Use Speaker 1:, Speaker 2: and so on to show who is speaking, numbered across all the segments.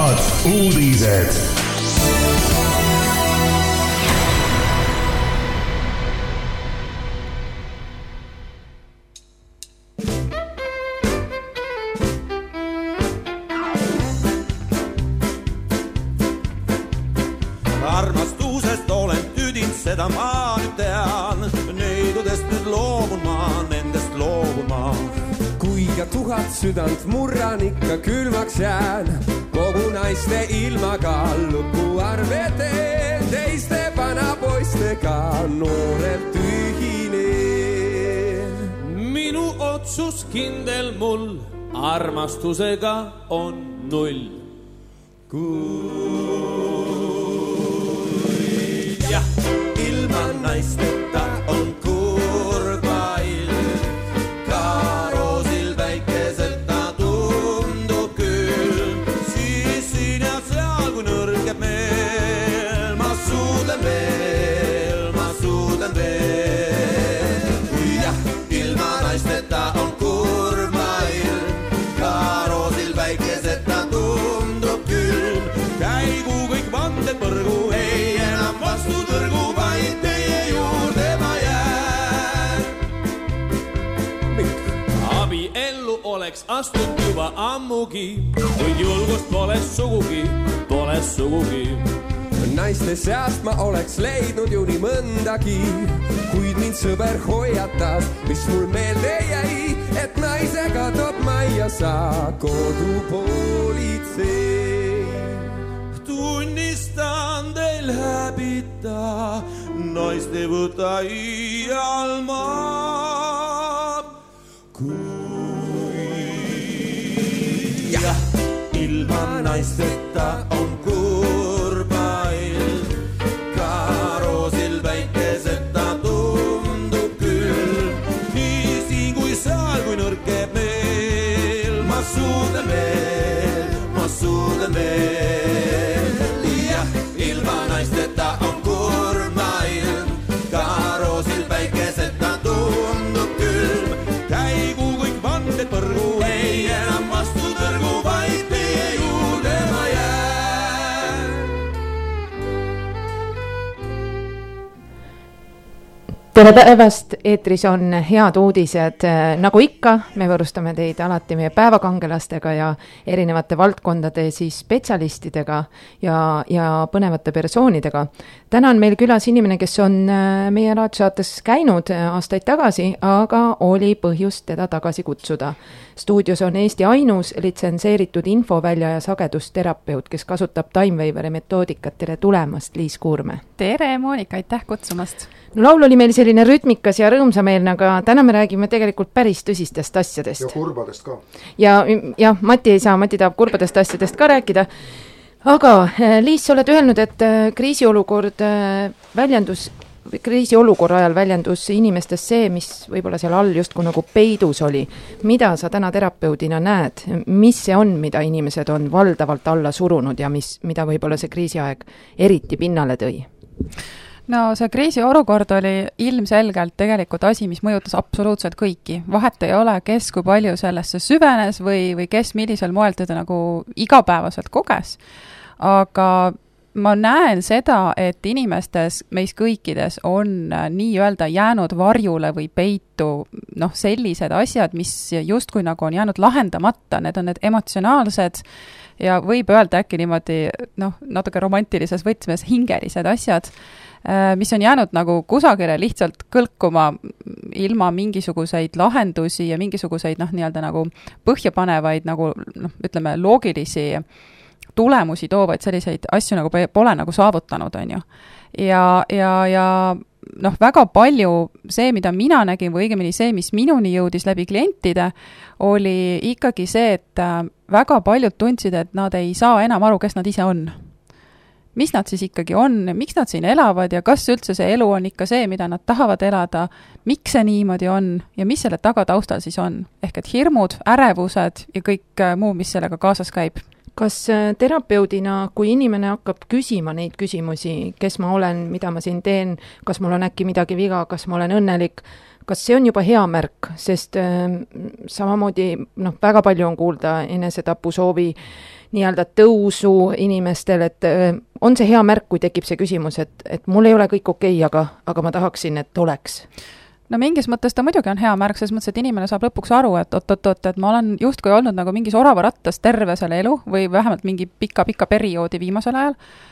Speaker 1: Head uudised.
Speaker 2: Armastusest olen tüdinud, seda ma nüüd tean. Neidudest nüüd loobun ma, nendest loobun ma.
Speaker 3: Kuiga 1000 südant murran, ikka külmaks jään. Kogu naiste ilmaga lõpu arve teen. Teiste vanapoistega noorelt ühinen.
Speaker 2: Minu otsus kindel mul armastusega on 0. Ja ilma naisteta on kurva ilm. Ka roosil väikeselta tundub külm. Siis siin ja seal, kui nõrgeb meel, ma suudlen veel. Jah, ilma naisteta on kurva ilm. Ka roosil väikeselta tundub külm. Käigu kõik vanded põrgu, ei enam vastu tõrgu, vaid teie juurde ma jään. Abiellu oleks astunud juba ammugi, kuid julgust pole sugugi.
Speaker 3: Naiste seast ma oleks leidnud ju nii mõndagi, kuid mind sõber hoiatas, mis mul meelde jäi, et naisega toob majja sa kodupolitsei. Tunnistan teil häbita, naist ei võta iial maab. Ja ilma naisteta on kurba ilm. Ka roosil väikeseta tundub külm. Nii siin kui seal, kui nõrkeb meel, ma suudlen veel. Ja ilma naisteta on kurma ilm. Ka roosil väikeseta tundub külm. Käigu kõik vanded põrgu, ei enam vastu tõrgu, vaid teie juurde ma jään.
Speaker 4: Tere päevast, eetris on head uudised. Nagu ikka, me võrustame teid alati meie päevakangelastega ja erinevate valdkondade siis spetsialistidega ja põnevate persoonidega. Täna on meil külas inimene, kes on meie raadsaates käinud aastaid tagasi, aga oli põhjust teda tagasi kutsuda. Stuudios on Eesti ainus litsenseeritud infovälja ja sagedusterapeut, kes kasutab Timewaveri metoodikat. Tere tulemast, Liis Kuurme.
Speaker 5: Tere, Monika, aitäh kutsumast.
Speaker 4: No, laul oli meil selline rütmikas ja rõõmsameelne, aga täna me räägime tegelikult päris tõsistest asjadest.
Speaker 6: Ja kurbadest ka. Ja
Speaker 4: Mati ei saa, Mati tahab kurbadest asjadest ka rääkida. Aga Liis, sa oled öelnud, et kriisiolukorra ajal väljendus inimestes see, mis võib-olla seal all just kui nagu peidus oli. Mida sa täna terapeudina näed? Mis see on, mida inimesed on valdavalt alla surunud ja mida võib-olla see kriisiaeg eriti pinnale tõi?
Speaker 5: No see kriisiolukord oli ilmselgelt tegelikult asi, mis mõjutas absoluutselt kõiki. Vahet ei ole, kes kui palju sellesse süvenes või kes millisel moel teda nagu igapäevaselt koges. Aga ma näen seda, et inimestes, meis kõikides on nii-öelda jäänud varjule või peitu sellised asjad, mis justkui nagu on jäänud lahendamata. Need on need emotsionaalsed ja võib öelda äkki niimoodi natuke romantilises võtmes hingelised asjad, mis on jäänud nagu kusagile lihtsalt kõlkuma ilma mingisuguseid lahendusi ja mingisuguseid nii-öelda nagu põhjapanevaid nagu ütleme loogilisi tulemusi toovaid selliseid asju nagu pole nagu saavutanud, on ju. Ja väga palju see, mida mina nägin, või õigemini see, mis minuni jõudis läbi klientide, oli ikkagi see, et väga paljud tundsid, et nad ei saa enam aru, kes nad ise on. Mis nad siis ikkagi on, miks nad siin elavad ja kas üldse see elu on ikka see, mida nad tahavad elada, miks see niimoodi on ja mis selle tagataustal siis on. Ehk et hirmud, ärevused ja kõik muu, mis sellega kaasas käib.
Speaker 4: Kas terapeudina, kui inimene hakkab küsima neid küsimusi, kes ma olen, mida ma siin teen, kas mul on äkki midagi viga, kas ma olen õnnelik, kas see on juba hea märk, sest samamoodi väga palju on kuulda enesetapusoovi nii-öelda tõusu inimestel, et on see hea märk, kui tekib see küsimus, et mul ei ole kõik okei, aga ma tahaksin, et oleks?
Speaker 5: No mingis mõttes ta muidugi on hea märk, selles mõttes, et inimene saab lõpuks aru, et et ma olen justkui olnud nagu mingis oravarattas terve selle elu või vähemalt mingi pika perioodi viimasel ajal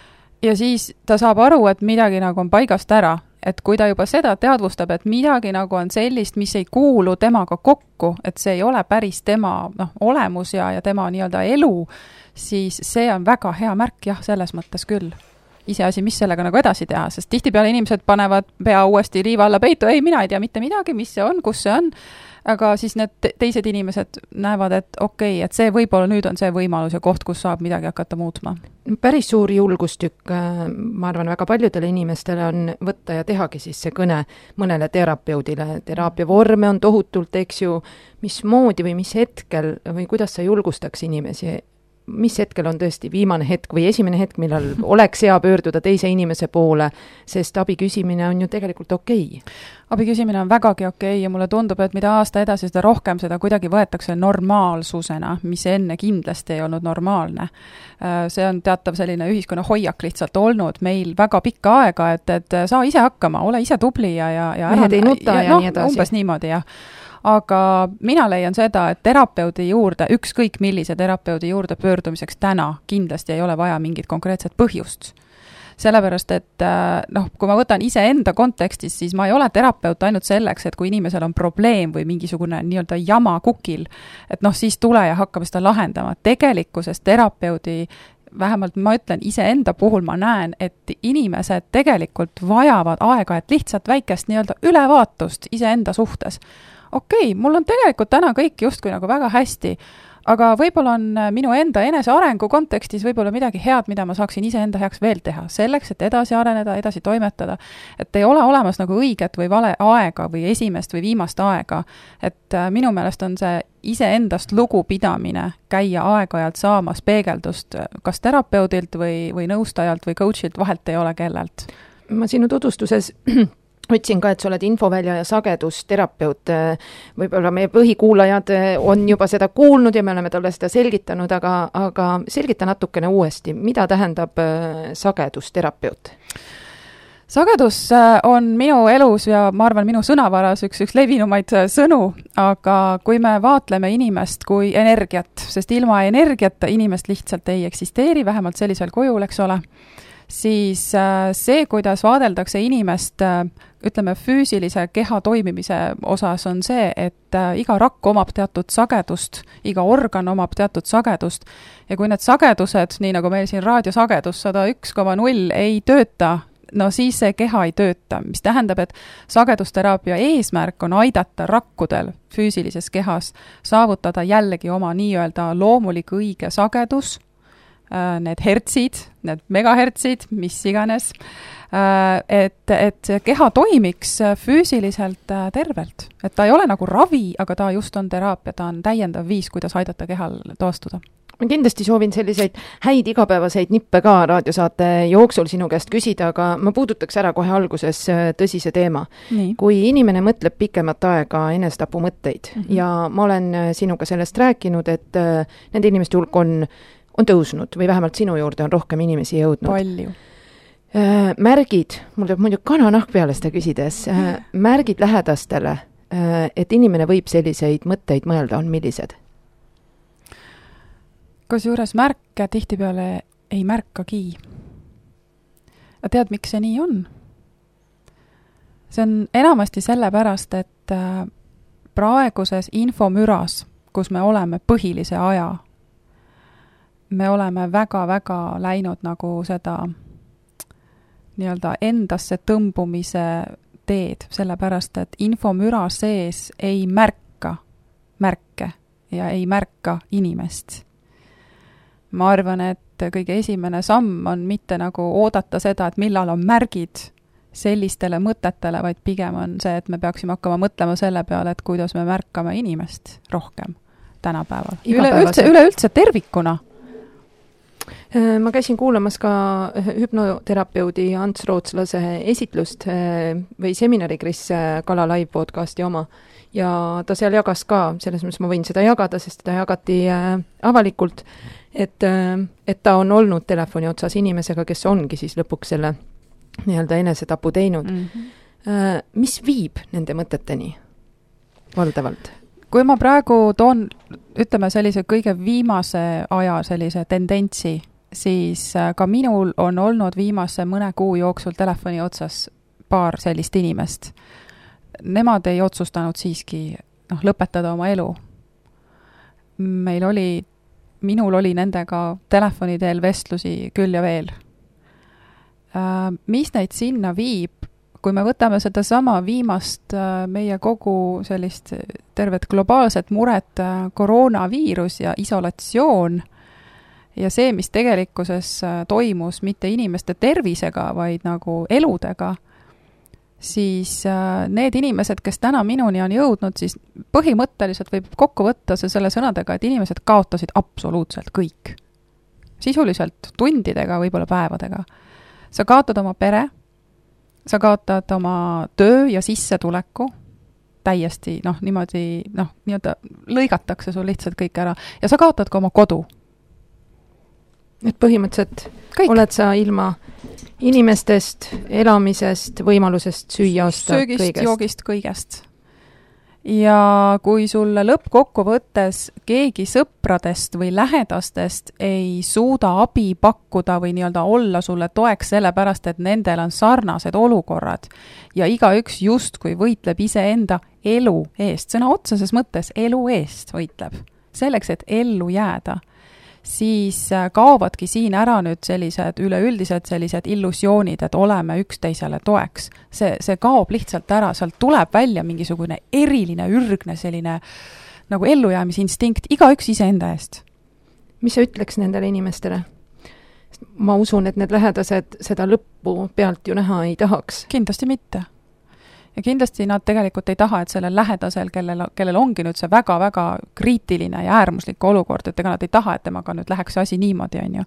Speaker 5: ja siis ta saab aru, et midagi nagu on paigast ära. Et kui ta juba seda teadvustab, et midagi nagu on sellist, mis ei kuulu temaga kokku, et see ei ole päris tema olemus ja tema nii-öelda elu, siis see on väga hea märk, jah, selles mõttes küll. Iseasi, mis sellega nagu edasi teha, sest tihtipeale inimesed panevad pea uuesti liiva alla peitu, ei, mina ei tea mitte midagi, mis see on, kus see on, aga siis need teised inimesed näevad, et okei, et see võib-olla nüüd on see võimalus ja koht, kus saab midagi hakata muutma.
Speaker 4: Päris suur julgustükk, ma arvan, väga paljudele inimestele on võtta ja tehagi siis see kõne mõnele terapeudile. Teraapia vorme on tohutult, eks ju, mismoodi või mis hetkel või kuidas sa julgustaks inimesi, mis hetkel on tõesti viimane hetk või esimene hetk, millal oleks hea pöörduda teise inimese poole, sest abi küsimine on ju tegelikult okei.
Speaker 5: Abi küsimine on vägagi okei ja mulle tundub, et mida aasta edasi, seda rohkem seda kuidagi võetakse normaalsusena, mis enne kindlasti ei olnud normaalne. See on teatav selline ühiskonna hoiak lihtsalt olnud meil väga pikka aega, et saa ise hakkama, ole ise tubli ja
Speaker 4: mehed ei nuta ja nii edasi.
Speaker 5: Umbes niimoodi, jah. Aga mina leian seda, et terapeudi juurde, ükskõik millise terapeudi juurde pöördumiseks täna kindlasti ei ole vaja mingit konkreetset põhjust. Sellepärast, et kui ma võtan iseenda kontekstis, siis ma ei ole terapeut ainult selleks, et kui inimesel on probleem või mingisugune nii-öelda jama kukil, et siis tule ja hakkame seda lahendama. Tegelikkuses terapeudi, vähemalt ma ütlen iseenda puhul, ma näen, et inimesed tegelikult vajavad aega, et lihtsalt väikest nii-öelda ülevaatust iseenda suhtes. Okei, mul on tegelikult täna kõik justkui nagu väga hästi, aga võib-olla on minu enda enesearengu kontekstis võib-olla midagi head, mida ma saaksin iseenda heaks veel teha, selleks, et edasi areneda, edasi toimetada, et ei ole olemas nagu õiget või vale aega või esimest või viimast aega, et minu meelest on see iseendast lugupidamine käia aeg-ajalt saamas peegeldust kas terapeudilt või nõustajalt või coachilt, vahelt ei ole kellelt.
Speaker 4: Ma sinu tutvustuses ütlesin ka, et sa oled infovälja ja sagedusterapeut. Võib-olla meie põhikuulajad on juba seda kuulnud ja me oleme talle seda selgitanud, aga selgita natukene uuesti, mida tähendab sagedusterapeut?
Speaker 5: Sagedus on minu elus ja ma arvan minu sõnavaras üks levinumaid sõnu, aga kui me vaatleme inimest kui energiat, sest ilma energiata inimest lihtsalt ei eksisteeri, vähemalt sellisel kujul, eks ole, siis see, kuidas vaadeldakse inimest, ütleme, füüsilise keha toimimise osas on see, et iga rakk omab teatud sagedust, iga organ omab teatud sagedust ja kui need sagedused, nii nagu meil siin raadiosagedus 101,0 ei tööta, no siis see keha ei tööta, mis tähendab, et sagedusteraapia eesmärk on aidata rakkudel füüsilises kehas saavutada jällegi oma nii-öelda loomulik õige sagedus, need hertsid, need megahertsid, mis iganes, et keha toimiks füüsiliselt tervelt. Et ta ei ole nagu ravi, aga ta just on teraapia, ta on täiendav viis, kuidas aidata kehal taastuda.
Speaker 4: Ma kindlasti soovin selliseid häid igapäevaseid nippe ka raadiosaate jooksul sinu käest küsida, aga ma puudutaks ära kohe alguses tõsise teema.
Speaker 5: Nii.
Speaker 4: Kui inimene mõtleb pikemat aega enestapu mõtteid ja ma olen sinuga sellest rääkinud, et nende inimeste hulk on tõusnud või vähemalt sinu juurde on rohkem inimesi jõudnud.
Speaker 5: Palju.
Speaker 4: Märgid, mul tuleb muidu kananahk peale seda küsides, märgid lähedastele, et inimene võib selliseid mõtteid mõelda, on millised?
Speaker 5: Kusjuures märke tihtipeale ei märkagi. Ja tead, miks see nii on? See on enamasti sellepärast, et praeguses infomüras, kus me oleme põhilise aja, me oleme väga-väga läinud nagu seda nii-öelda endasse tõmbumise teed, sellepärast, et infomüra sees ei märka märke ja ei märka inimest. Ma arvan, et kõige esimene samm on mitte nagu oodata seda, et millal on märgid sellistele mõtetele, vaid pigem on see, et me peaksime hakkama mõtlema selle peale, et kuidas me märkame inimest rohkem tänapäeval. Üleüldse tervikuna.
Speaker 4: Ma käisin kuulamas ka hüpnoterapeudi Ants Rootslase esitlust või seminari Kris Kala live podcasti oma ja ta seal jagas ka, selles mõttes ma võin seda jagada, sest ta jagati avalikult, et ta on olnud telefoni otsas inimesega, kes ongi siis lõpuks selle nii-öelda enesetapu teinud. Mis viib nende mõteteni valdavalt?
Speaker 5: Kui ma praegu toon, ütleme sellise kõige viimase aja sellise tendentsi, siis ka minul on olnud viimase mõne kuu jooksul telefoni otsas paar sellist inimest. Nemad ei otsustanud siiski lõpetada oma elu. Minul oli nendega telefoni teel vestlusi küll ja veel. Mis neid sinna viib? Kui me võtame seda sama viimast meie kogu sellist tervet globaalset muret koroonaviirus ja isolatsioon ja see, mis tegelikkuses toimus mitte inimeste tervisega, vaid nagu eludega, siis need inimesed, kes täna minuni on jõudnud, siis põhimõtteliselt võib kokku võtta see selle sõnadega, et inimesed kaotasid absoluutselt kõik. Sisuliselt tundidega, võib-olla päevadega. Sa kaotad oma pere, sa kaotad oma töö ja sissetuleku, täiesti, niimoodi, nii-öelda lõigatakse sul lihtsalt kõik ära. Ja sa kaotad ka oma kodu.
Speaker 4: Et põhimõtteliselt kõik. Oled sa ilma inimestest, elamisest, võimalusest süüa osta
Speaker 5: söögist,
Speaker 4: kõigest.
Speaker 5: joogist, kõigest. Ja kui sulle lõppkokkuvõttes keegi sõpradest või lähedastest ei suuda abi pakkuda või nii-öelda olla sulle toeks sellepärast, et nendel on sarnased olukorrad ja igaüks justkui võitleb iseenda elu eest, sõna otseses mõttes elu eest võitleb, selleks, et ellu jääda, siis kaovadki siin ära nüüd sellised üleüldised sellised illusioonid, et oleme üksteisele toeks. See kaob lihtsalt ära, sealt tuleb välja mingisugune eriline, ürgne selline nagu ellujäämisinstinkt, igaüks iseenda eest.
Speaker 4: Mis sa ütleks nendele inimestele? Ma usun, et need lähedased seda lõppu pealt ju näha ei tahaks.
Speaker 5: Kindlasti mitte. Ja kindlasti nad tegelikult ei taha, et sellel lähedasel, kellel ongi nüüd see väga-väga kriitiline ja äärmuslik olukord, et ega nad ei taha, et temaga nüüd läheks see asi niimoodi, on ju.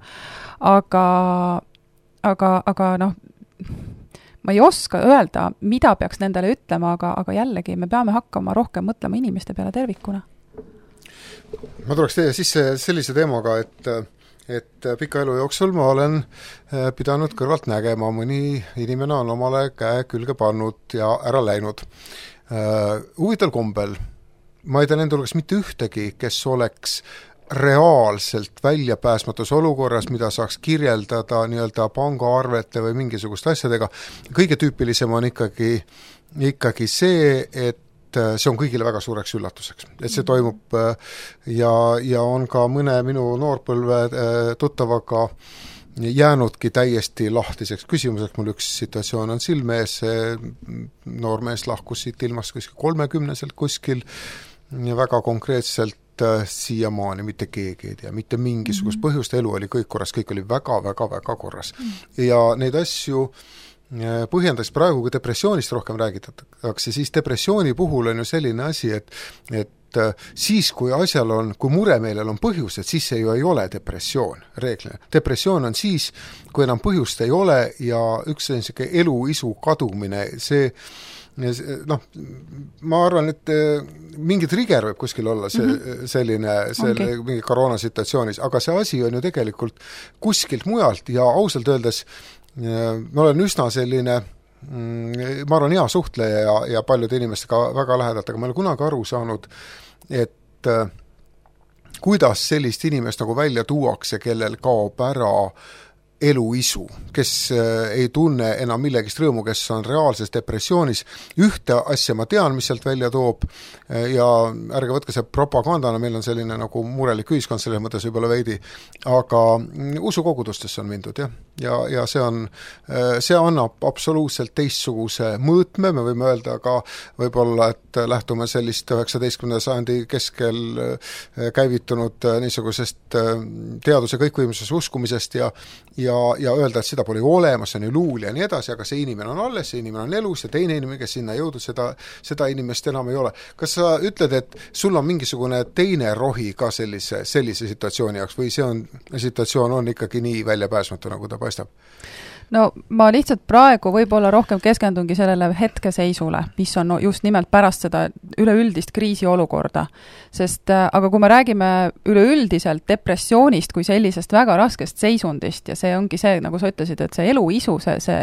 Speaker 5: Aga ma ei oska öelda, mida peaks nendele ütlema, aga jällegi me peame hakkama rohkem mõtlema inimeste peale tervikuna.
Speaker 1: Ma tuleks teie sisse sellise teemaga, et pika elu jooksul ma olen pidanud kõrvalt nägema, mõni inimene on omale käe külge pannud ja ära läinud. Huvitaval kombel, ma ei tea nende hulgas mitte ühtegi, kes oleks reaalselt väljapääsmatus olukorras, mida saaks kirjeldada nii-öelda pangaarvete või mingisugust asjadega. Kõige tüüpilisem on ikkagi see, et see on kõigile väga suureks üllatuseks. Et see toimub ja on ka mõne minu noorpõlve tuttavaga jäänudki täiesti lahtiseks küsimuseks. Mul üks situatsioon on silme ees, see noormees lahkus siit ilmast kuskil 30-selt kuskil ja väga konkreetselt siiamaani mitte keegi ei tea, mitte mingisugust põhjust, elu oli kõik korras, kõik oli väga korras. Ja neid asju põhjendaks praegu, kui depressioonist rohkem räägitakse, siis depressiooni puhul on ju selline asi, et siis, kui muremeelel on põhjus, et siis see ju ei ole depressioon reeglina. Depressioon on siis, kui enam põhjust ei ole ja üks selline eluisu kadumine, ma arvan, et mingi trigger võib kuskil olla selline mingi koroonasituatsioonis, aga see asi on ju tegelikult kuskilt mujalt ja ausalt öeldes ma olen üsna selline, ma arvan, hea suhtleja ja paljude inimestega väga lähedalt, aga ma olen kunagi aru saanud, et kuidas sellist inimest nagu välja tuuakse, kellel kaob ära eluisu, kes ei tunne enam millegist rõõmu, kes on reaalses depressioonis. Ühte asja ma tean, mis sealt välja toob ja ärge võtke see propagandana, meil on selline nagu murelik ühiskond selles mõttes võib-olla veidi, aga usukogudustesse on mindud, jah. ja see annab absoluutselt teistsuguse mõõtme, me võime öelda ka võib-olla, et lähtume sellist 19. sajandi keskel käivitunud niisugusest teaduse kõikvõimsusest uskumisest ja öelda, et seda pole ju olemas, see on ju luul ja nii edasi, aga see inimene on alles, see inimene on elus ja teine inimene, kes sinna jõudnud, seda inimest enam ei ole. Kas sa ütled, et sul on mingisugune teine rohi ka sellise situatsiooni jaoks või situatsioon on ikkagi nii väljapääsmatu, nagu ta paistab?
Speaker 5: No ma lihtsalt praegu võib-olla rohkem keskendungi sellele hetkeseisule, mis on just nimelt pärast seda üleüldist kriisiolukorda. Sest aga kui me räägime üleüldiselt depressioonist kui sellisest väga raskest seisundist ja see ongi see, nagu sa ütlesid, et see eluisu,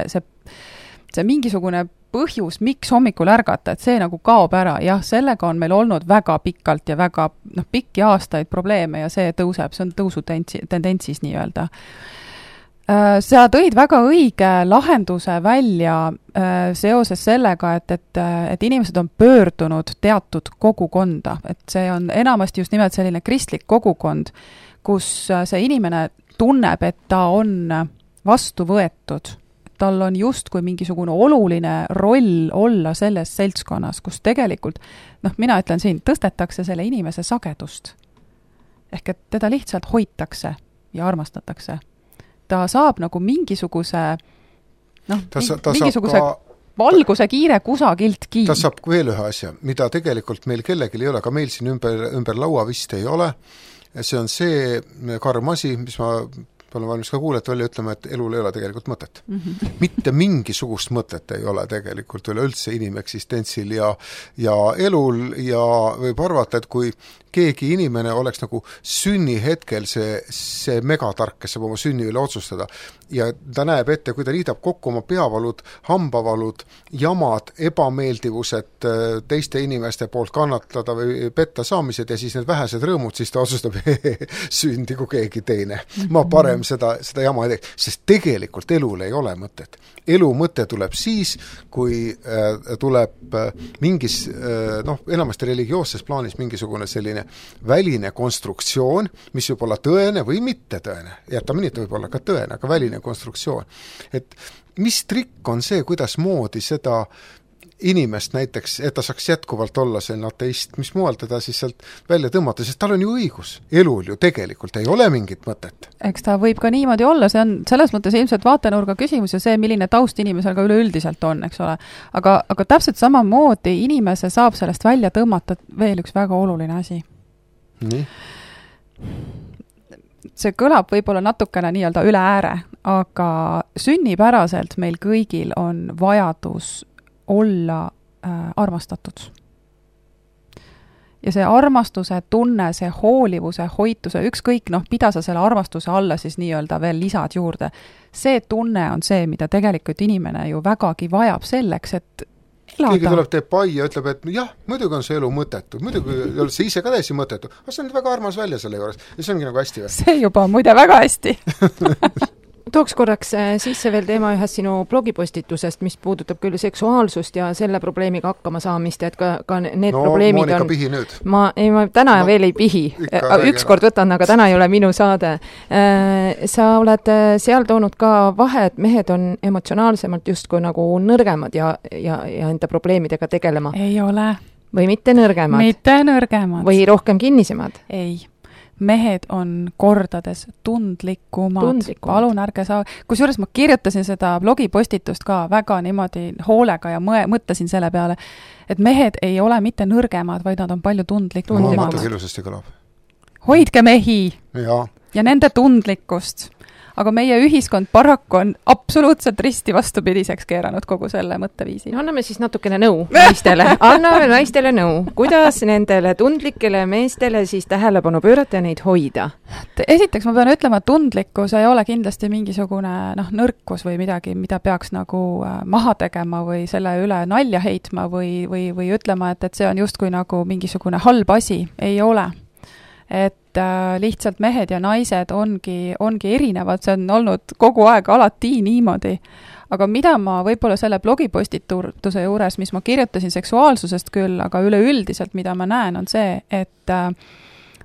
Speaker 5: see mingisugune põhjus, miks hommikul ärgata, et see nagu kaob ära. Jah, sellega on meil olnud väga pikalt ja väga pikki aastaid probleeme ja see tõuseb, see on tõusutendentsis nii-öelda. Sa tõid väga õige lahenduse välja seoses sellega, et inimesed on pöördunud teatud kogukonda, et see on enamasti just nimelt selline kristlik kogukond, kus see inimene tunneb, et ta on vastu võetud. Tal on justkui mingisugune oluline roll olla selles seltskonnas, kus tegelikult, mina ütlen siin, tõstetakse selle inimese sagedust. Ehk et teda lihtsalt hoitakse ja armastatakse. Ta saab nagu mingisuguse mingisuguse valguse kiire kusagiltki.
Speaker 1: Ta saab veel ühe asja, mida tegelikult meil kellelgi ei ole, ka meil siin ümber laua vist ei ole. See on see karm asi, mis ma olen valmis ka kuulajat välja ütlema, et elul ei ole tegelikult mõtet. Mitte mingisugust mõtet ei ole tegelikult üleüldse inimeksistentsil ja elul ja võib arvata, et kui keegi inimene oleks nagu sünnihetkel see megatark, kes saab oma sünni üle otsustada ja ta näeb ette, kui ta liidab kokku oma peavalud, hambavalud, jamad, ebameeldivused teiste inimeste poolt kannatada või petta saamised ja siis need vähesed rõõmud, siis ta otsustab sündigu keegi teine. Ma parem seda jama ei teeks, sest tegelikult elul ei ole mõtet. Elu mõte tuleb siis, kui tuleb mingis, enamasti religioosses plaanis mingisugune selline väline konstruktsioon, mis võib olla tõene või mitte tõene. Jätame nii, et võib olla ka tõene, aga väline konstruktsioon. Et mis trikk on see, kuidas moodi seda inimest näiteks, et ta saaks jätkuvalt olla selline ateist, mis moel teda siis sealt välja tõmmata, sest tal on ju õigus. Elul ju tegelikult ei ole mingit mõtet.
Speaker 5: Eks ta võib ka niimoodi olla, see on selles mõttes ilmselt vaatenurga küsimus ja see, milline taust inimesel ka üleüldiselt on, eks ole. Aga täpselt samamoodi inimese saab sellest välja tõmmata veel üks väga oluline asi.
Speaker 1: Nii?
Speaker 5: See kõlab võib-olla natukene nii-öelda üle ääre, aga sünnipäraselt meil kõigil on vajadus olla armastatud. Ja see armastuse tunne, see hoolivuse, hoituse, ükskõik, mida sa selle armastuse alla siis nii-öelda veel lisad juurde. See tunne on see, mida tegelikult inimene ju vägagi vajab selleks, et elada.
Speaker 1: Keegi tuleb teeb pai ja ütleb, et jah, muidugi on see elu mõttetu, muidugi on see ise ka täiesti mõttetu, aga see on väga armas välja selle juures ja see ongi nagu hästi või?
Speaker 5: See juba muide väga hästi.
Speaker 4: Tooks korraks sisse veel teema ühest sinu blogipostitusest, mis puudutab küll seksuaalsust ja selle probleemiga hakkama saamist, et ka need probleemid
Speaker 1: Monika
Speaker 4: on...
Speaker 1: pihi nüüd.
Speaker 4: Ma täna veel ei pihi. Ükskord võtan, aga täna ei ole minu saade. Sa oled seal toonud ka vahe, et mehed on emotsionaalsemalt justkui nagu nõrgemad ja enda probleemidega tegelema.
Speaker 5: Ei ole.
Speaker 4: Või mitte nõrgemad?
Speaker 5: Mitte nõrgemad.
Speaker 4: Või rohkem kinnisemad?
Speaker 5: Ei. Mehed on kordades tundlikumad. Palun ärge saa. Kusjuures ma kirjutasin seda blogipostitust ka väga niimoodi hoolega ja mõtlesin selle peale, et mehed ei ole mitte nõrgemad, vaid nad on palju tundlikumad.
Speaker 1: Mõtled ilusasti kõlab.
Speaker 5: Hoidke mehi
Speaker 1: ja
Speaker 5: nende tundlikkust. Aga meie ühiskond paraku on absoluutselt risti vastupidiseks keeranud kogu selle mõtteviisi.
Speaker 4: No, anname siis natukene nõu naistele. Anname naistele nõu. Kuidas nendele tundlikele meestele siis tähelepanu pöörata ja neid hoida?
Speaker 5: Esiteks ma pean ütlema, et tundlikkus ei ole kindlasti mingisugune nõrkus või midagi, mida peaks nagu maha tegema või selle üle nalja heitma või ütlema, et see on justkui nagu mingisugune halb asi. Ei ole. Et lihtsalt mehed ja naised ongi erinevad, see on olnud kogu aeg alati niimoodi. Aga mida ma võib-olla selle blogipostituse juures, mis ma kirjutasin seksuaalsusest küll, aga üleüldiselt, mida ma näen, on see, et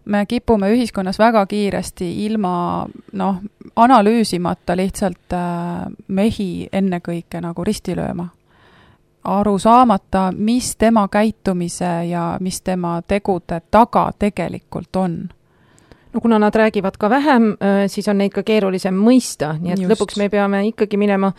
Speaker 5: me kipume ühiskonnas väga kiiresti ilma analüüsimata lihtsalt mehi ennekõike nagu risti lööma. Aru saamata, mis tema käitumise ja mis tema tegude taga tegelikult on.
Speaker 4: No kuna nad räägivad ka vähem, siis on neid ka keerulisem mõista, nii et lõpuks me peame ikkagi minema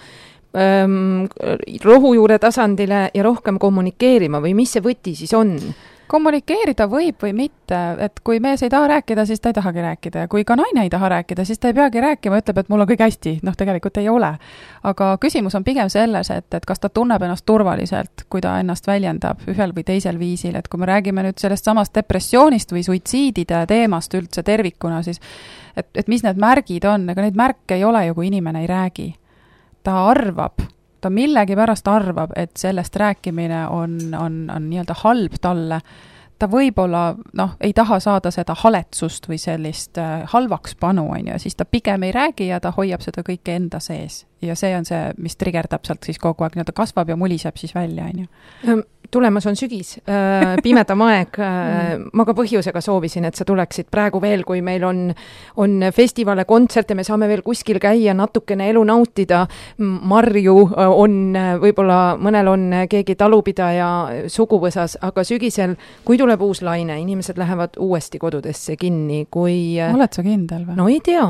Speaker 4: rohujuure tasandile ja rohkem kommunikeerima või mis see võti siis on?
Speaker 5: Kommunikeerida võib või mitte, et kui mees ei taha rääkida, siis ta ei tahagi rääkida ja kui ka naine ei taha rääkida, siis ta ei peagi rääkima, ütleb, et mul on kõik hästi, tegelikult ei ole. Aga küsimus on pigem selles, et kas ta tunneb ennast turvaliselt, kui ta ennast väljendab ühel või teisel viisil, et kui me räägime nüüd sellest samast depressioonist või suitsiidide teemast üldse tervikuna, siis et mis need märgid on, ega neid märke ei ole ju, kui inimene ei räägi. Ta arvab, ta millegipärast arvab, et sellest rääkimine on nii-öelda halb talle. Ta võib-olla ei taha saada seda haletsust või sellist halvaks panu, siis ta pigem ei räägi ja ta hoiab seda kõike enda sees. Ja see on see, mis trigerdab sealt siis kogu aeg, ta kasvab ja muliseb siis välja.
Speaker 4: Tulemas on sügis, pimedam aeg. Ma ka põhjusega soovisin, et sa tuleksid praegu veel, kui meil on festivale, kontserte, me saame veel kuskil käia, natukene elu nautida. Marju on, võib-olla mõnel on keegi talupidaja suguvõsas, aga sügisel, kui tuleb uus laine, inimesed lähevad uuesti kodudesse kinni, kui...
Speaker 5: Oled sa kindel või?
Speaker 4: No ei tea.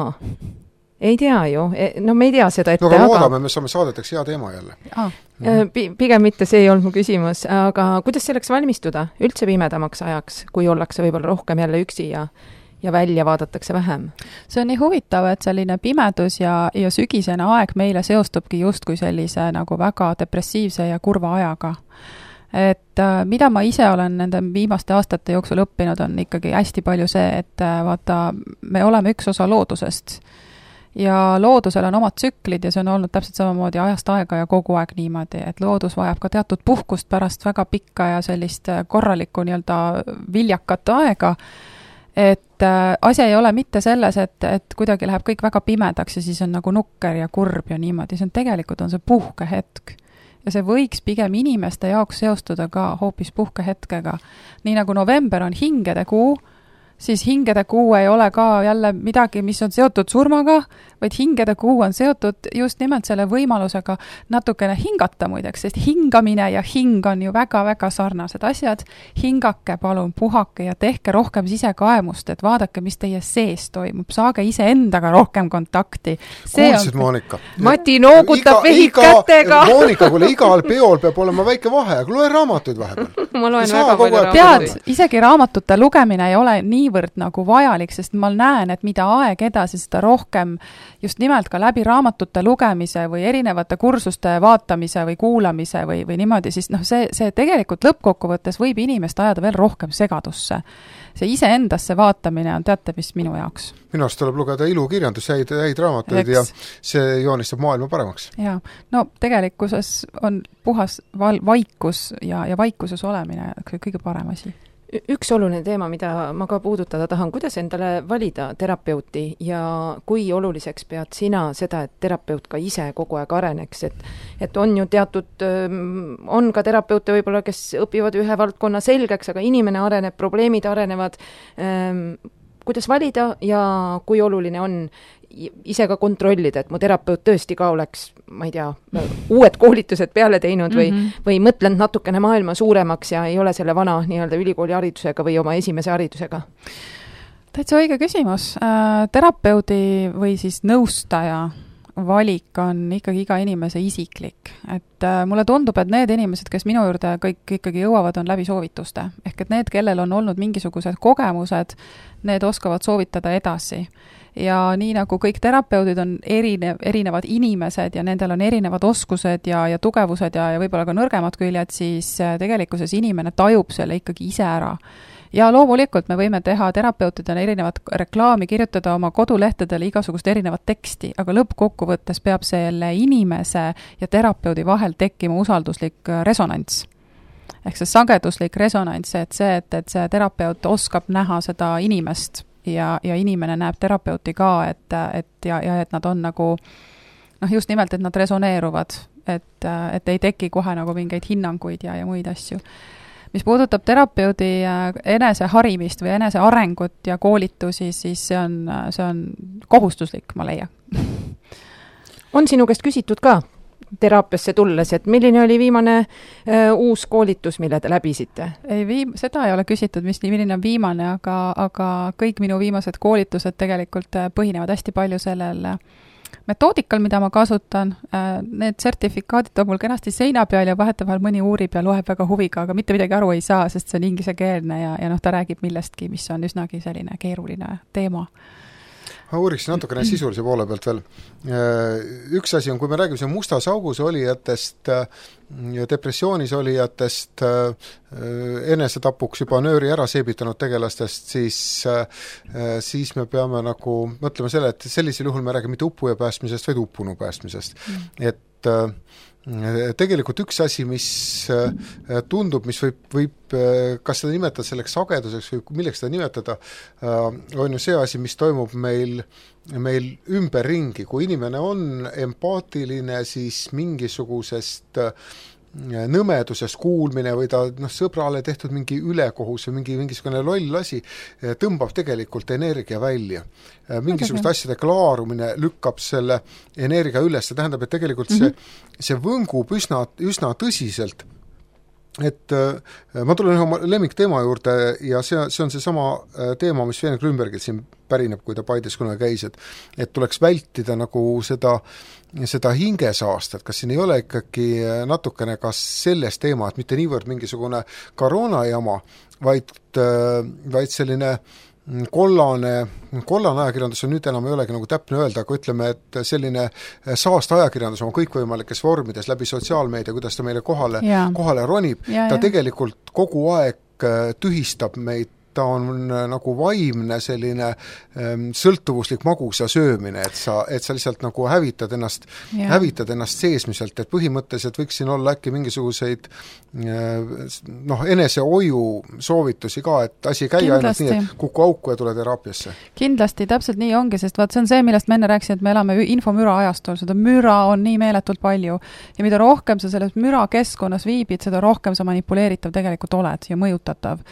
Speaker 4: Ei tea ju, me ei tea seda ette,
Speaker 1: aga loodame, me saame saadeteks hea teema jälle.
Speaker 4: Pigem mitte, see ei olnud mu küsimus, aga kuidas selleks valmistuda üldse pimedamaks ajaks, kui ollakse võib-olla rohkem jälle üksi ja välja vaadatakse vähem?
Speaker 5: See on nii huvitav, et selline pimedus ja sügisene aeg meile seostubki justkui sellise nagu väga depressiivse ja kurva ajaga. Et mida ma ise olen nende viimaste aastate jooksul õppinud, on ikkagi hästi palju see, et vaata, me oleme üks osa loodusest. Ja loodusel on omad tsüklid ja see on olnud täpselt samamoodi ajast aega ja kogu aeg niimoodi, et loodus vajab ka teatud puhkust pärast väga pikka ja sellist korralikku nii-öelda viljakat aega, et asja ei ole mitte selles, et kuidagi läheb kõik väga pimedaks ja siis on nagu nukker ja kurb ja niimoodi, see on tegelikult on see puhkehetk. Ja see võiks pigem inimeste jaoks seostuda ka hoopis puhkehetkega. Nii nagu november on hingede kuu, siis hingede kuu ei ole ka jälle midagi, mis on seotud surmaga, vaid hingede kuu on seotud just nimelt selle võimalusega natukene hingata muideks, sest hingamine ja hing on ju väga-väga sarnased asjad. Hingake palun, puhake ja tehke rohkem sisekaemust, et vaadake, mis teie sees toimub. Saage ise endaga rohkem kontakti.
Speaker 1: Kuulsid, Moonika?
Speaker 4: Mati noogutab vehib kätega.
Speaker 1: Moonika, kuule, igal peol peab olema väike vahe, aga loe raamatuid vahepeal.
Speaker 4: Ma loen väga palju
Speaker 5: raamatuid. Isegi raamatute lugemine ei ole niivõrd nagu vajalik, sest ma näen, et mida aeg edasi, seda rohkem just nimelt ka läbi raamatute lugemise või erinevate kursuste vaatamise või kuulamise või niimoodi, siis see tegelikult lõppkokkuvõttes võib inimest ajada veel rohkem segadusse. See iseendasse vaatamine on teate, mis minu jaoks.
Speaker 1: Minu arust tuleb lugeda ilukirjandus, häid raamatuid ja see joonistab maailma paremaks.
Speaker 5: Ja, no tegelikkuses on puhas vaikus ja vaikuses olemine kõige parem asi.
Speaker 4: Üks oluline teema, mida ma ka puudutada tahan, kuidas endale valida terapeuti ja kui oluliseks pead sina seda, et terapeut ka ise kogu aeg areneks, et on ju teatud, on ka terapeute võib-olla, kes õpivad ühe valdkonna selgeks, aga inimene areneb, probleemid arenevad, kuidas valida ja kui oluline on ise ka kontrollida, et mu terapeut tõesti ka oleks, ma ei tea, uued koolitused peale teinud või mõtlen natukene maailma suuremaks ja ei ole selle vana nii-öelda ülikooli haridusega või oma esimese haridusega?
Speaker 5: Täitsa õige küsimus. Terapeudi või siis nõustaja valik on ikkagi iga inimese isiklik. Et mulle tundub, et need inimesed, kes minu juurde kõik ikkagi jõuavad, on läbi soovituste. Ehk et need, kellel on olnud mingisugused kogemused, need oskavad soovitada edasi. Ja nii nagu kõik terapeudid on erinevad inimesed ja nendel on erinevad oskused ja tugevused ja võib-olla ka nõrgemad küljed, siis tegelikkuses inimene tajub selle ikkagi ise ära. Ja loomulikult me võime teha terapeutidele erinevat reklaami, kirjutada oma kodulehtedele igasugust erinevat teksti, aga lõppkokkuvõttes peab selle inimese ja terapeudi vahel tekkima usalduslik resonants. Ehk see sageduslik resonants, et see terapeut oskab näha seda inimest ja inimene näeb terapeuti ka, et nad on nagu, just nimelt, et nad resoneeruvad, et ei teki kohe nagu mingeid hinnanguid ja muid asju. mis puudutab terapeudi eneseharimist või enesearengut ja koolitusi, siis see on kohustuslik, ma leian.
Speaker 4: On sinu käest küsitud ka teraapiasse tulles, et milline oli viimane uus koolitus, mille te läbisite?
Speaker 5: Seda ei ole küsitud, milline on viimane, aga kõik minu viimased koolitused tegelikult põhinevad hästi palju sellel metoodikal, mida ma kasutan. Need sertifikaadid on mul kenasti seina peal ja vahetevahel mõni uurib ja loeb väga huviga, aga mitte midagi aru ei saa, sest see on inglisekeelne ja ta räägib millestki, mis on üsnagi selline keeruline teema.
Speaker 1: Ma uuriksin natukene sisulise poole pealt veel. Üks asi on, kui me räägime mustas augus olijatest ja depressioonis olijatest, enesetapuks juba nööri ära seebitanud tegelastest, siis me peame nagu mõtlema selle, et sellisel juhul me räägime mitte uppuja päästmisest, vaid uppunu päästmisest. Et tegelikult üks asi, mis tundub, mis võib kas seda nimetada selleks sageduseks või milleks seda nimetada, on ju see asi, mis toimub meil ümberringi. Kui inimene on empaatiline, siis mingisugusest nõmedusest kuulmine või ta sõbrale tehtud mingi ülekohus või mingisugune loll asi tõmbab tegelikult energia välja. Mingisugust asjade klaarumine lükkab selle energia üles. See tähendab, et tegelikult see võngub üsna tõsiselt. Et ma tulen ühe oma lemmikteema juurde ja see on seesama teema, mis Sven Grünbergil siin pärineb, kui ta Paides kunagi käis, et tuleks vältida nagu seda hingesaastat, kas siin ei ole ikkagi natukene ka sellest teema, et mitte niivõrd mingisugune koroonajama, vaid selline kollane ajakirjandus on nüüd enam ei olegi nagu täpne öelda, aga ütleme, et selline saast ajakirjandus oma kõikvõimalikes vormides läbi sotsiaalmeedia, kuidas ta meile kohale ronib, ta tegelikult kogu aeg tühistab meid, ta on nagu vaimne selline sõltuvuslik magusa söömine, et sa lihtsalt nagu hävitad ennast seesmiselt, et põhimõtteliselt võiks siin olla äkki mingisuguseid enesehoiu soovitusi ka, et asi ei käi ainult nii, et kuku auku ja tule teraapiasse.
Speaker 5: Kindlasti, täpselt nii ongi, sest vaat see on see, millest me enne rääkisin, et me elame infomüra ajastul, seda müra on nii meeletult palju ja mida rohkem sa selles müra keskkonnas viibid, seda rohkem sa manipuleeritav tegelikult oled ja mõjutatav.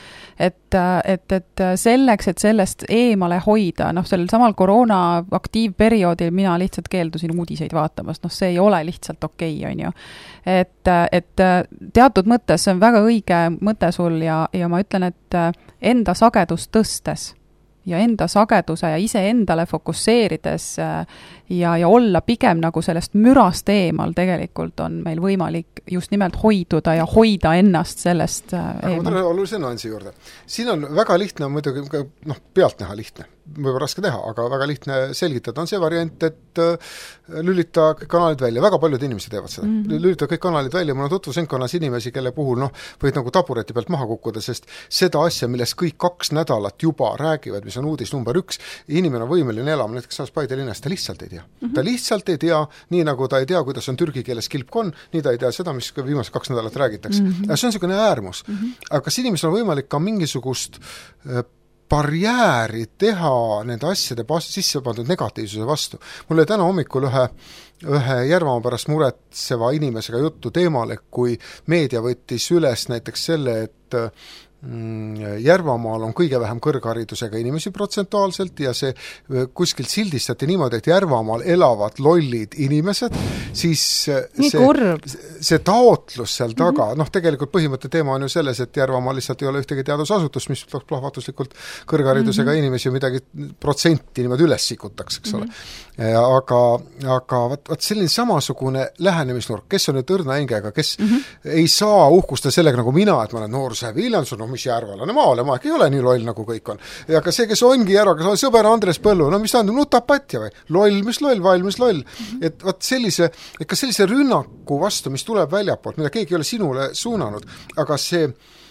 Speaker 5: Et selleks, et sellest eemale hoida, sellel samal koroona aktiivperioodil mina lihtsalt keeldusin uudiseid vaatamast, see ei ole lihtsalt okei, on ju. Et teatud mõttes see on väga õige mõte sul ja ma ütlen, et enda sagedust tõstes ja enda sageduse ja iseendale fokusseerides ja olla pigem nagu sellest mürast eemal tegelikult on meil võimalik just nimelt hoiduda ja hoida ennast sellest eemal.
Speaker 1: Ma tulen olulise nüansi juurde. Siin on väga lihtne, muidugi pealt näha lihtne, võib raske teha, aga väga lihtne selgitada on see variant, et lülita kõik kanalid välja, väga paljud inimesed teevad seda. Lülita kõik kanalid välja, mul on tutvusringkonnas inimesi, kelle puhul võid nagu tabureti pealt maha kukkuda, sest seda asja, millest kõik 2 nädalat juba räägivad, mis on uudis number 1, inimene on võimeline elama, näiteks saas Paide linnas, ta lihtsalt ei tea. Ta lihtsalt ei tea, nii nagu ta ei tea, kuidas on türgi keeles kilpkon, nii ta ei tea seda, mis viimased 2 nädalat räägitakse. See on niisugune äärmus. Aga kas inimesel on võimalik ka mingisugust barjääri teha nende asjade sisse pandud negatiivsuse vastu. Mul oli täna hommikul ühe Järvamaa pärast muretseva inimesega juttu teemale, kui meedia võttis üles näiteks selle, et Järvamaal on kõige vähem kõrgharidusega inimesi protsentuaalselt ja see kuskilt sildistati niimoodi, et Järvamaal elavad lollid inimesed, siis see taotlus seal taga, tegelikult põhimõtte teema on ju selles, et Järvamaal lihtsalt ei ole ühtegi teadusasutust, mis plahvatuslikult kõrgharidusega inimesi midagi protsenti niimoodi üles sikutaks, eks ole. Aga vaat selline samasugune lähenemisnurk, kes on nüüd õrna hingega, kes ei saa uhkustada sellega nagu mina, et ma olen nooruse Viljanson, mis järvalane ma olen, ma ei ole nii loll nagu kõik on. Ja ka see, kes ongi ära, kas on sõber Andres Põllu, mis ta on, nutab patja või? Loll, mis loll, valmis loll. Et vaat sellise rünnaku vastu, mis tuleb väljapoolt, mida keegi ei ole sinule suunanud, aga see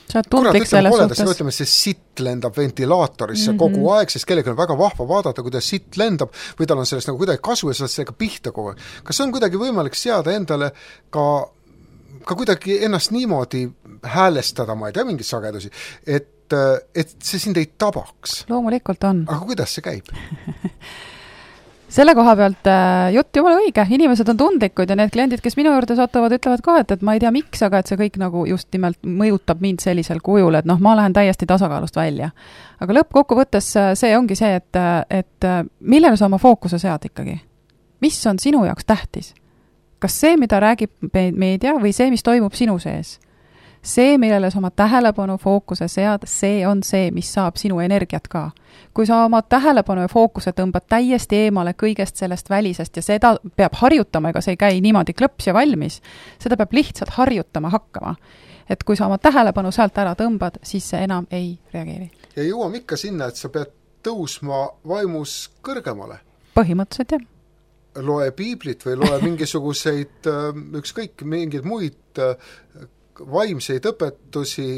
Speaker 1: see sitt lendab ventilaatorisse kogu aeg, sest kellegi on väga vahva vaadata, kuidas sitt lendab või tal on sellest nagu kuidagi kasu ja saad sellega pihta kogu aeg. Kas on kuidagi võimalik seada endale ka kuidagi ennast niimoodi häälestada, ma ei tea, mingid sagedusi, et see sind ei tabaks?
Speaker 5: Loomulikult on.
Speaker 1: Aga kuidas see käib?
Speaker 5: Selle koha pealt jutt jumala õige, inimesed on tundlikud ja need kliendid, kes minu juurde satuvad, ütlevad ka, et ma ei tea miks, aga et see kõik nagu just nimelt mõjutab mind sellisel kujul, et ma lähen täiesti tasakaalust välja. Aga lõppkokkuvõttes see ongi see, et millele sa oma fookuse sead ikkagi? Mis on sinu jaoks tähtis? Kas see, mida räägib meedia või see, mis toimub sinu sees? See, millele sa oma tähelepanu fookuse sead, see on see, mis saab sinu energiat ka. Kui sa oma tähelepanu ja fookuse tõmbad täiesti eemale kõigest sellest välisest ja seda peab harjutama, ega see ei käi niimoodi klõps ja valmis, seda peab lihtsalt harjutama hakkama. Et kui sa oma tähelepanu sealt ära tõmbad, siis see enam ei reageeri.
Speaker 1: Ja jõuame ikka sinna, et sa pead tõusma vaimus kõrgemale.
Speaker 5: Põhimõtteliselt, jah.
Speaker 1: Loe piiblit või loe mingisuguseid ükskõik mingeid muid vaimseid õpetusi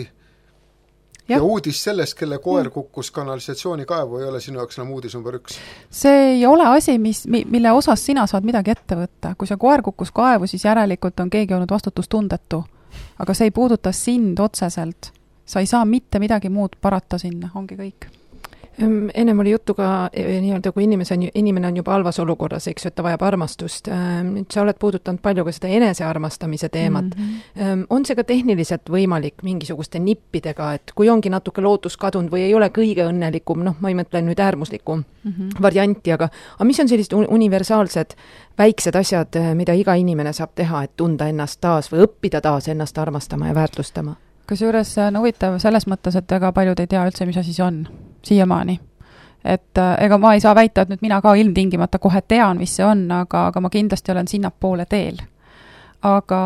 Speaker 1: ja uudis sellest, kelle koer kukkus kanalisatsiooni kaevu, ei ole sinu jaoks enam uudis number 1.
Speaker 5: See ei ole asi, mille osas sina saad midagi ette võtta. Kui see koer kukkus kaevu, siis järelikult on keegi olnud vastutustundetu. Aga see ei puuduta sind otseselt. Sa ei saa mitte midagi muud parata sinna, ongi kõik.
Speaker 4: Ennem oli juttu ka nii-öelda, kui inimene on juba halvas olukorras, eks, et ta vajab armastust. Sa oled puudutanud palju ka seda enesearmastamise teemat. On see ka tehniliselt võimalik mingisuguste nippidega, et kui ongi natuke lootus kadunud või ei ole kõige õnnelikum, ma ei mõtle nüüd äärmuslikum varianti, aga mis on sellised universaalsed väiksed asjad, mida iga inimene saab teha, et tunda ennast taas või õppida taas ennast armastama ja väärtustama?
Speaker 5: Kusjuures on huvitav selles mõttes, et ega paljud ei tea üldse, mis asi see on siiamaani. Et ega ma ei saa väita, et nüüd mina ka ilmtingimata kohe tean, mis see on, aga ma kindlasti olen sinnapoole teel. Aga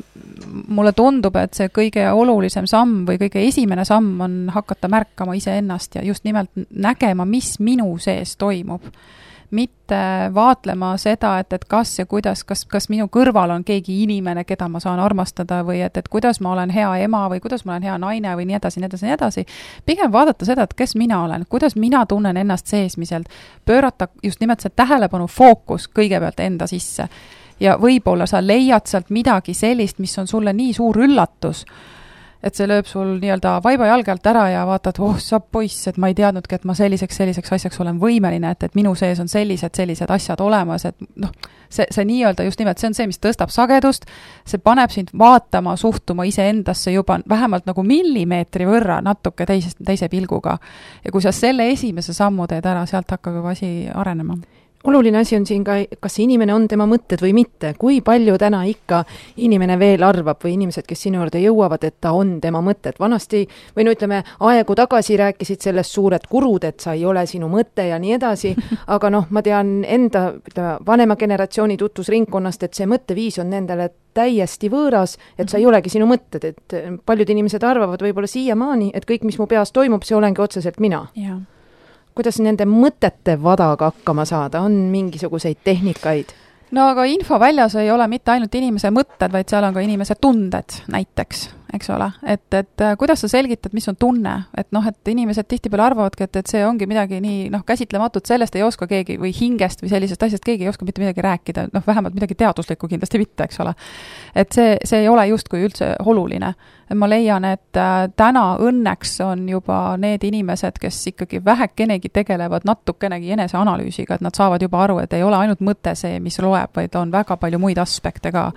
Speaker 5: mulle tundub, et see kõige olulisem samm või kõige esimene samm on hakata märkama iseennast ja just nimelt nägema, mis minu sees toimub. Mitte vaatlema seda, et kas ja kuidas, kas minu kõrval on keegi inimene, keda ma saan armastada või et kuidas ma olen hea ema või kuidas ma olen hea naine või nii edasi. Pigem vaadata seda, et kes mina olen, kuidas mina tunnen ennast seesmiselt, pöörata just nimelt see tähelepanu fookus kõigepealt enda sisse. Ja võib-olla sa leiad sealt midagi sellist, mis on sulle nii suur üllatus, et see lööb sul nii-öelda vaiba jalge alt ära ja vaatad, sa poiss, et ma ei teadnudki, et ma selliseks asjaks olen võimeline, et minu sees on sellised asjad olemas, et see nii-öelda just nimelt, see on see, mis tõstab sagedust, see paneb sind vaatama, suhtuma iseendasse juba vähemalt nagu millimeetri võrra natuke teise pilguga. Ja kui sa selle esimese sammu teed ära, sealt hakkab juba asi arenema.
Speaker 4: Oluline asi on siin ka, kas inimene on tema mõtted või mitte. Kui palju täna ikka inimene veel arvab või inimesed, kes sinu juurde jõuavad, et ta on tema mõtted. Vanasti, või ütleme, aegu tagasi rääkisid sellest suured kurud, et sa ei ole sinu mõte ja nii edasi, aga ma tean enda vanema generatsiooni tutvusringkonnast, et see mõtteviis on nendele täiesti võõras, et sa ei olegi sinu mõtted, et paljud inimesed arvavad võib-olla siiamaani, et kõik, mis mu peas toimub, see olengi otseselt mina.
Speaker 5: Jah.
Speaker 4: Kuidas nende mõtete vadaga hakkama saada? On mingisuguseid tehnikaid?
Speaker 5: No aga info väljas ei ole mitte ainult inimese mõtted, vaid seal on ka inimese tunded näiteks, eks ole. Et kuidas sa selgitad, mis on tunne? Et inimesed tihtipeale arvavadki, et see ongi midagi nii käsitlematut, sellest ei oska keegi või hingest või sellisest asjast keegi ei oska mitte midagi rääkida, vähemalt midagi teaduslikku kindlasti mitte, eks ole. Et see ei ole justkui üldse oluline. Ma leian, et täna õnneks on juba need inimesed, kes ikkagi vähekenegi tegelevad natukenegi eneseanalüüsiga, et nad saavad juba aru, et ei ole ainult mõte see, mis loeb, vaid on väga palju muid aspekte ka.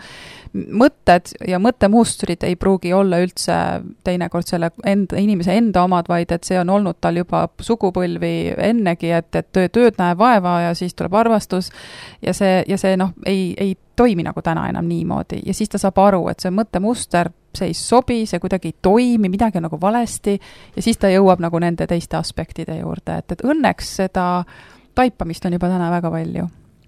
Speaker 5: Mõtted ja mõttemustrid ei pruugi olla üldse teinekord selle inimese enda omad, vaid et see on olnud tal juba sugupõlvi ennegi, et tööd näeb vaeva ja siis tuleb arvastus ja see ei toimi nagu täna enam niimoodi ja siis ta saab aru, et see mõttemuster, see ei sobi, see kuidagi ei toimi, midagi on nagu valesti ja siis ta jõuab nagu nende teiste aspektide juurde, et õnneks seda taipamist on juba täna väga palju.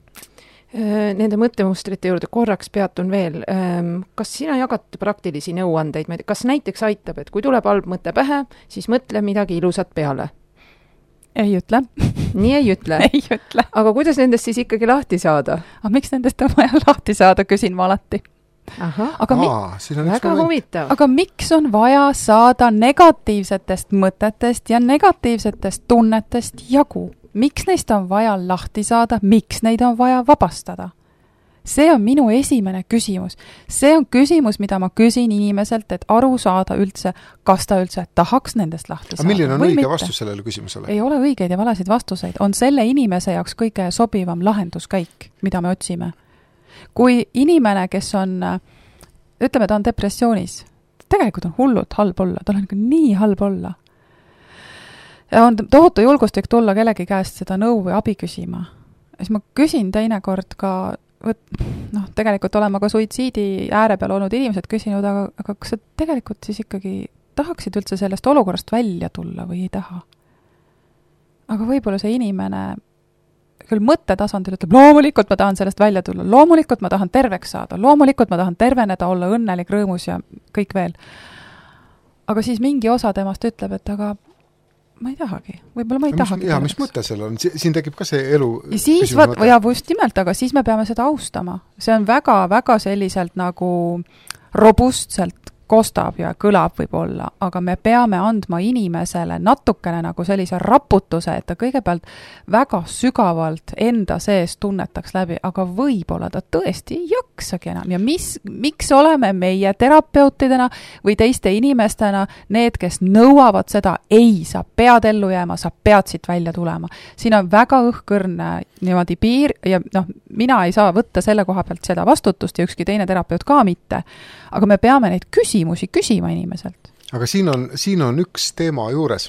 Speaker 4: Nende mõttemustrite juurde korraks peatun veel. Kas sina jagad praktilisi nõuandeid? Kas näiteks aitab, et kui tuleb halb mõte pähe, siis mõtle midagi ilusat peale?
Speaker 5: Ei ütle.
Speaker 4: Nii ei ütle?
Speaker 5: Ei ütle.
Speaker 4: Aga kuidas nendest siis ikkagi lahti saada?
Speaker 5: Miks nendest on vaja lahti saada, küsin ma alati.
Speaker 4: Väga huvitav.
Speaker 5: Aga miks on vaja saada negatiivsetest mõtetest ja negatiivsetest tunnetest jagu? Miks neist on vaja lahti saada? Miks neid on vaja vabastada? See on minu esimene küsimus. See on küsimus, mida ma küsin inimeselt, et aru saada üldse, kas ta üldse tahaks nendest lahti saada.
Speaker 1: Aga milline on õige
Speaker 5: mitte.
Speaker 1: vastus sellele küsimusele?
Speaker 5: Ei ole õigeid ja valesid vastuseid. On selle inimese jaoks kõige sobivam lahenduskäik, mida me otsime. Kui inimene, kes on, ütleme, ta on depressioonis, tegelikult on hullult halb olla, tal on nii halb olla. Ja on tohutu julgustik tulla kellegi käest seda nõu või abi küsima. Siis ma küsin teinekord ka, tegelikult olema ka suitsiidi ääre peal olnud inimesed küsinud, aga kas sa tegelikult siis ikkagi tahaksid üldse sellest olukorrast välja tulla või ei taha? Aga võib-olla see inimene küll mõttetasandil ütleb, loomulikult ma tahan sellest välja tulla, loomulikult ma tahan terveks saada, loomulikult ma tahan terveneda, olla õnnelik, rõõmus ja kõik veel. Aga siis mingi osa temast ütleb, et aga ma ei tahagi, võib-olla ma ei tahagi.
Speaker 1: Ja mis mõte seal on? Siin tekib ka see elu
Speaker 5: ja siis, just nimelt, aga siis me peame seda austama. See on väga-väga selliselt nagu robustselt kostab ja kõlab võib-olla, aga me peame andma inimesele natukene nagu sellise raputuse, et ta kõigepealt väga sügavalt enda sees tunnetaks läbi, aga võib-olla ta tõesti ei jaksagi enam. Ja miks oleme meie terapeutidena või teiste inimestena need, kes nõuavad seda, ei, sa pead ellu jääma, sa pead siit välja tulema. Siin on väga õhkõrne niimoodi piir ja mina ei saa võtta selle koha pealt seda vastutust ja ükski teine terapeut ka mitte, aga me peame neid küsima inimeselt.
Speaker 1: Aga siin on üks teema juures.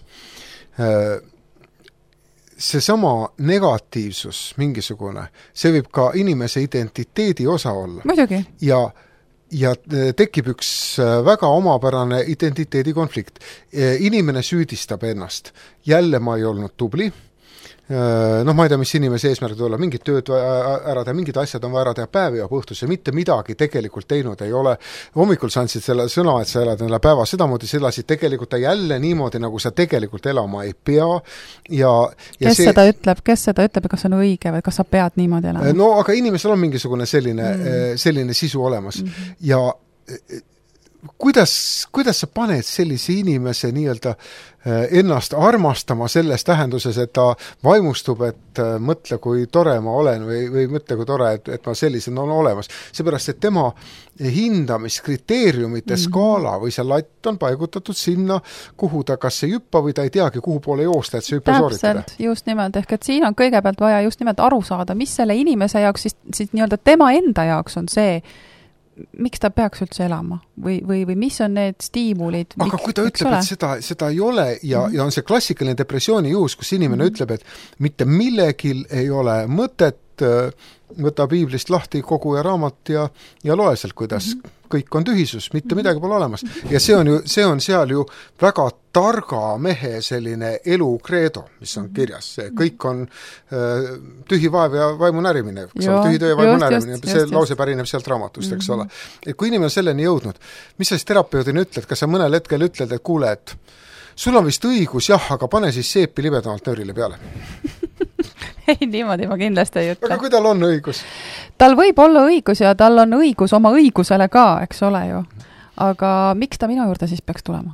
Speaker 1: Seesama negatiivsus mingisugune, see võib ka inimese identiteedi osa olla.
Speaker 5: Muidugi.
Speaker 1: Ja tekib üks väga omapärane identiteedikonflikt. Inimene süüdistab ennast. Jälle ma ei olnud tubli. Ma ei tea, mis inimese eesmärk olla, mingid tööd ära teha, mingid asjad on ära teha, päev jääb õhtusse, mitte midagi tegelikult teinud ei ole. Hommikul sa andsid selle sõna, et sa elad endale päeva sedamoodi, sa elasid tegelikult jälle niimoodi, nagu sa tegelikult elama ei pea.
Speaker 5: Kes seda ütleb ja kas on õige või kas sa pead niimoodi elama?
Speaker 1: No, aga inimesel on mingisugune selline sisu olemas. Ja kuidas sa paned sellise inimese nii-öelda ennast armastama selles tähenduses, et ta vaimustub, et mõtle, kui tore ma olen või mõtle, kui tore, et ma sellisena on olemas. Seepärast, et tema hindamiskriteeriumite skaala või see latt on paigutatud sinna, kuhu ta kas ei hüppa või ta ei teagi, kuhu poole joosta, et see hüppe sooritada.
Speaker 5: Täpselt, just nimelt. Ehk et siin on kõigepealt vaja just nimelt aru saada, mis selle inimese jaoks siis nii-öelda tema enda jaoks on see, miks ta peaks üldse elama või mis on need stiimulid?
Speaker 1: Aga kui ta ütleb, et seda ei ole ja on see klassikaline depressiooni juhus, kus inimene ütleb, et mitte millegil ei ole mõtet, võta piiblist lahti kogu ja raamat ja loe sealt, kuidas kõik on tühisus, mitte midagi pole olemas. Ja see on seal ju väga targa mehe selline elukreedo, mis on kirjas. Kõik on tühi vaev ja vaimu närimine. Tühi töö ja vaimu närimine. See lause pärineb sealt raamatust, eks ole. Et kui inimene on selleni jõudnud, mis sa siis terapeudina ütled, kas sa mõnel hetkel ütled, et kuule, et sul on vist õigus, jah, aga pane siis seepi libedamalt nöörile peale.
Speaker 5: Ei, niimoodi ma kindlasti ei ütle.
Speaker 1: Aga kui tal on õigus?
Speaker 5: Tal võib olla õigus ja tal on õigus oma õigusele ka, eks ole ju. Aga miks ta minu juurde siis peaks tulema?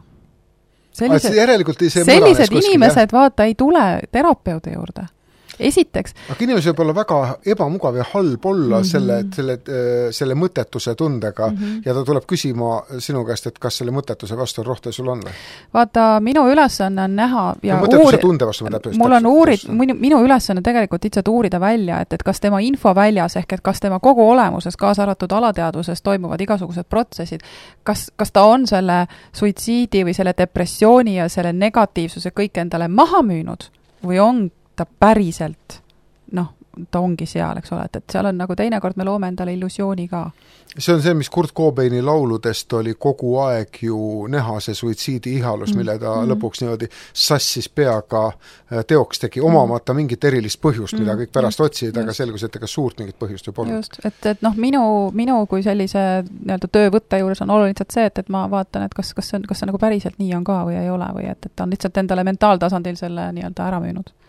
Speaker 5: Sellised inimesed, vaata, ei tule terapeudi juurde. Esiteks.
Speaker 1: Aga inimesel võib olla väga ebamugav ja halb olla selle mõttetuse tundega ja ta tuleb küsima sinu käest, et kas selle mõttetuse vastu on rohte sul on või?
Speaker 5: Vaata, minu ülesanne on näha ja
Speaker 1: mõttetuse tunde vastu
Speaker 5: minu ülesanne tegelikult lihtsalt uurida välja, et kas tema info väljas ehk et kas tema kogu olemuses, kaasa arvatud alateadvuses toimuvad igasugused protsessid, kas ta on selle suitsiidi või selle depressiooni ja selle negatiivsuse kõik endale maha müünud või on ta päriselt, ta ongi seal, eks ole, et seal on nagu teinekord me loome endale illusiooni ka.
Speaker 1: See on see, mis Kurt Cobaini lauludest oli kogu aeg ju näha see suitsiidi ihalus, mille ta lõpuks niimoodi sassis peaga teoks tegi, omamata mingit erilist põhjust, mida kõik pärast otsid, aga selgus, et ega suurt mingit põhjust ju polnud.
Speaker 5: Just, et minu kui sellise töövõtte juures on oluline lihtsalt see, et ma vaatan, et kas see nagu päriselt nii on ka või ei ole või et ta on lihtsalt endale mentaaltasandil selle ära müünud.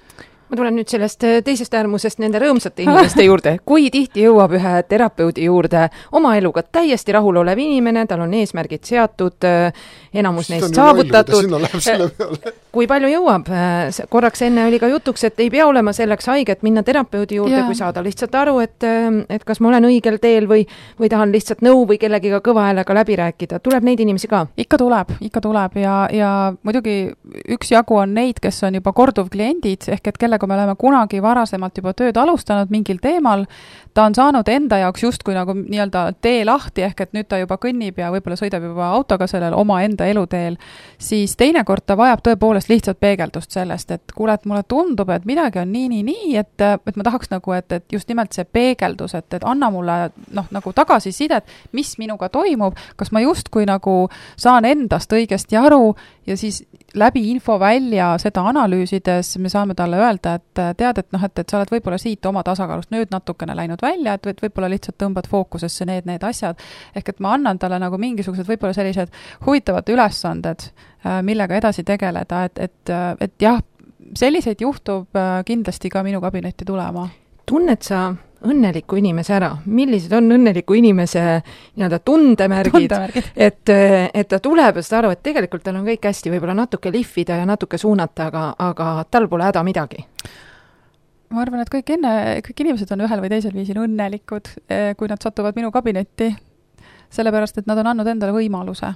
Speaker 4: ma tulen nüüd sellest teisest äärmusest nende rõõmsate inimeste juurde. Kui tihti jõuab ühe terapeudi juurde oma eluga täiesti rahulolev inimene, tal on eesmärgid seatud, enamus neist saavutatud. Kui palju jõuab? Korraks enne oli ka jutuks, et ei pea olema selleks haige, et minna terapeudi juurde, kui saada lihtsalt aru, et kas ma olen õigel teel või tahan lihtsalt nõu või kellegiga kõva häälega läbi rääkida. Tuleb neid inimesi ka?
Speaker 5: Ikka tuleb ja muidugi üks jagu on neid, kes on juba korduv kliendid, ehk et kellega me oleme kunagi varasemalt juba tööd alustanud mingil teemal, ta on saanud enda jaoks justkui nagu nii-öelda tee lahti, ehk et nüüd ta juba kõnnib ja võib-olla sõidab juba autoga sellel oma enda eluteel, siis teinekord ta vajab tõepoolest lihtsalt peegeldust sellest, et kuule, et mulle tundub, et midagi on nii, et ma tahaks nagu, et just nimelt see peegeldus, et anna mulle nagu tagasisidet, mis minuga toimub, kas ma justkui nagu saan endast õigesti aru ja siis läbi info välja seda analüüsides me saame talle öelda, et tead, et sa oled võib-olla siit oma tasakaalust nüüd natukene läinud välja, et võib-olla lihtsalt tõmbad fookusesse need asjad. Ehk et ma annan talle nagu mingisugused võib-olla sellised huvitavad ülesanded, millega edasi tegeleda, et jah, selliseid juhtub kindlasti ka minu kabinetti tulema.
Speaker 4: Tunned sa õnneliku inimese ära? Millised on õnneliku inimese nii-öelda tundemärgid? Et ta tuleb ja saad aru, et tegelikult tal on kõik hästi, võib-olla natuke lihvida ja natuke suunata, aga tal pole häda midagi.
Speaker 5: Ma arvan, et kõik inimesed on ühel või teisel viisil õnnelikud, kui nad satuvad minu kabinetti, sellepärast, et nad on andnud endale võimaluse.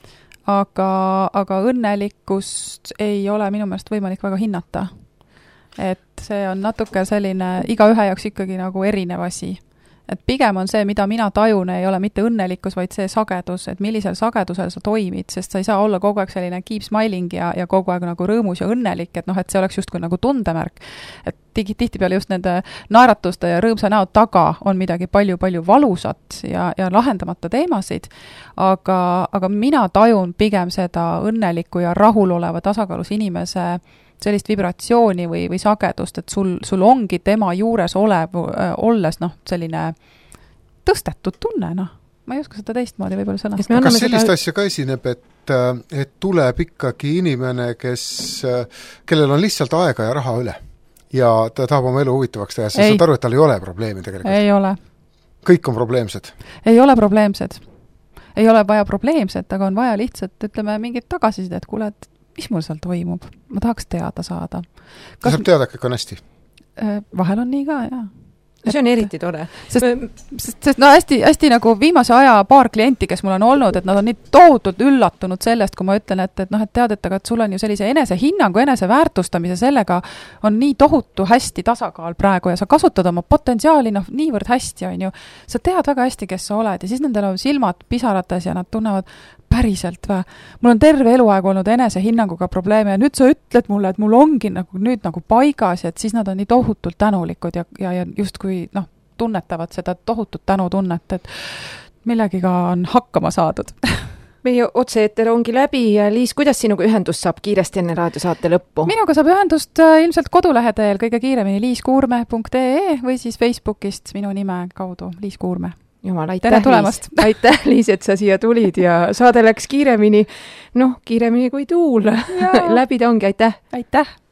Speaker 5: Aga õnnelikkust ei ole minu meelest võimalik väga hinnata. Et see on natuke selline igaühe jaoks ikkagi nagu erinev asi. Et pigem on see, mida mina tajun, ei ole mitte õnnelikkus, vaid see sagedus, et millisel sagedusel sa toimid, sest sa ei saa olla kogu aeg selline keep smiling ja kogu aeg nagu rõõmus ja õnnelik, et et see oleks justkui nagu tundemärk. Et tihtipeale just nende naeratuste ja rõõmsa näo taga on midagi palju-palju valusat ja lahendamata teemasid, aga mina tajun pigem seda õnneliku ja rahuloleva tasakaalus inimese sellist vibratsiooni või sagedust, et sul ongi tema juures olles selline tõstetud tunne, Ma ei oska seda teistmoodi võib-olla sõnastada.
Speaker 1: Kas sellist asja ka esineb, et tuleb ikkagi inimene, kellel on lihtsalt aega ja raha üle ja ta tahab oma elu huvitavaks teha, sa saad aru, et tal ei ole probleemi tegelikult?
Speaker 5: Ei ole.
Speaker 1: Kõik on probleemsed?
Speaker 5: Ei ole probleemsed. Ei ole vaja probleemset, aga on vaja lihtsalt, ütleme, mingit tagasisidet, et kuule, et mis mul seal toimub? Ma tahaks teada saada.
Speaker 1: Ta saab teada, kõik on hästi?
Speaker 5: Vahel on nii ka, jah.
Speaker 4: See on eriti tore.
Speaker 5: Sest hästi nagu viimase aja paar klienti, kes mul on olnud, et nad on nii tohutult üllatunud sellest, kui ma ütlen, et tead, et sul on ju sellise enesehinnangu, eneseväärtustamise, sellega on nii tohutu hästi tasakaal praegu ja sa kasutad oma potentsiaali niivõrd hästi, on ju. Sa tead väga hästi, kes sa oled ja siis nendel on silmad pisarates ja nad tunnevad päriselt või. Mul on terve eluaeg olnud enesehinnanguga probleeme ja nüüd sa ütled mulle, et mul ongi nüüd paigas ja et siis nad on nii tohutult tänulikud ja justkui tunnetavad seda tohutut tänutunnet, et millegiga on hakkama saadud.
Speaker 4: Meie otse-eeter ongi läbi ja Liis, kuidas sinuga ühendust saab kiiresti enne raadiosaate lõppu?
Speaker 5: Minuga saab ühendust ilmselt kodulehedel kõige kiiremini liiskuurme.ee või siis Facebookist minu nime kaudu Liis Kuurme.
Speaker 4: Jumal, aitäh, Liis. Aitäh, Liis, et sa siia tulid ja saade läks kiiremini, kiiremini kui tuul. Läbi ta ongi, aitäh!
Speaker 5: Aitäh!